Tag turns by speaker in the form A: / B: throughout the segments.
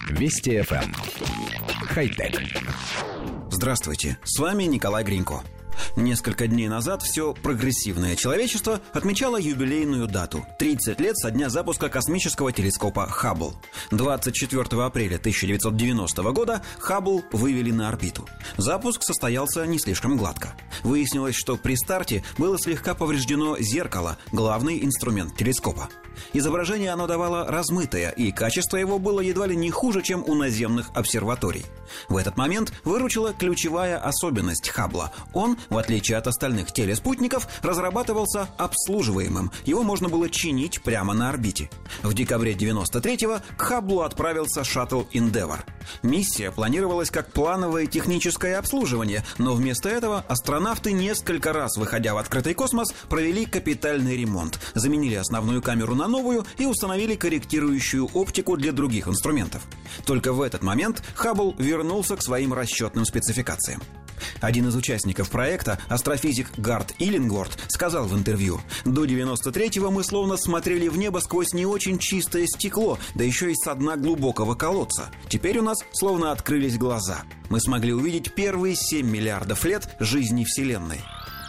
A: Вести ФМ. Хай-тек.
B: Здравствуйте, с вами Николай Гринько. Несколько дней назад все прогрессивное человечество отмечало юбилейную дату – 30 лет со дня запуска космического телескопа Хаббл. 24 апреля 1990 года Хаббл вывели на орбиту. Запуск состоялся не слишком гладко. Выяснилось, что при старте было слегка повреждено зеркало, главный инструмент телескопа. Изображение оно давало размытое, и качество его было едва ли не хуже, чем у наземных обсерваторий. В этот момент выручила ключевая особенность Хаббла. Он, в отличие от остальных телеспутников, разрабатывался обслуживаемым. Его можно было чинить прямо на орбите. В декабре 93-го к Хабблу отправился шаттл Endeavour. Миссия планировалась как плановое техническое обслуживание, но вместо этого астронавты несколько раз, выходя в открытый космос, провели капитальный ремонт, заменили основную камеру на новую и установили корректирующую оптику для других инструментов. Только в этот момент Хаббл вернулся к своим расчетным спецификациям. Один из участников проекта, астрофизик Гарт Иллингворт, сказал в интервью: «До 93-го мы словно смотрели в небо сквозь не очень чистое стекло, да еще и со дна глубокого колодца. Теперь у нас словно открылись глаза. Мы смогли увидеть первые 7 миллиардов лет жизни Вселенной».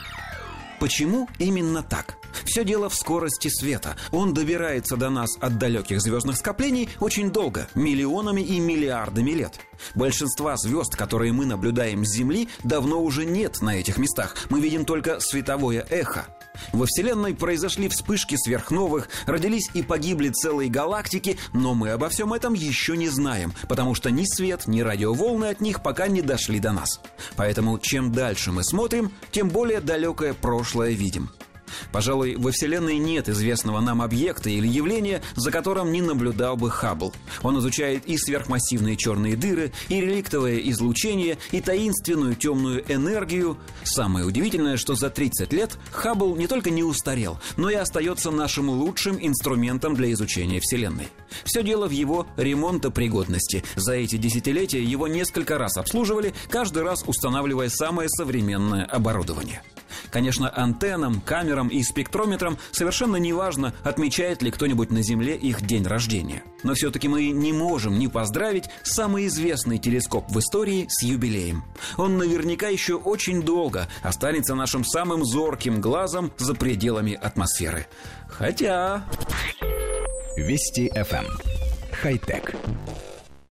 B: Почему именно так? Все дело в скорости света. Он добирается до нас от далеких звездных скоплений очень долго, миллионами и миллиардами лет. Большинства звезд, которые мы наблюдаем с Земли, давно уже нет на этих местах. Мы видим только световое эхо. Во Вселенной произошли вспышки сверхновых, родились и погибли целые галактики, но мы обо всем этом еще не знаем, потому что ни свет, ни радиоволны от них пока не дошли до нас. Поэтому чем дальше мы смотрим, тем более далекое прошлое видим. Пожалуй, во Вселенной нет известного нам объекта или явления, за которым не наблюдал бы Хаббл. Он изучает и сверхмассивные черные дыры, и реликтовое излучение, и таинственную темную энергию. Самое удивительное, что за 30 лет Хаббл не только не устарел, но и остается нашим лучшим инструментом для изучения Вселенной. Все дело в его ремонтопригодности. За эти десятилетия его несколько раз обслуживали, каждый раз устанавливая самое современное оборудование. Конечно, антеннам, камерам и спектрометрам совершенно не важно, отмечает ли кто-нибудь на Земле их день рождения. Но все-таки мы не можем не поздравить самый известный телескоп в истории с юбилеем. Он наверняка еще очень долго останется нашим самым зорким глазом за пределами атмосферы. Хотя...
A: Вести ФМ. Хай-тек.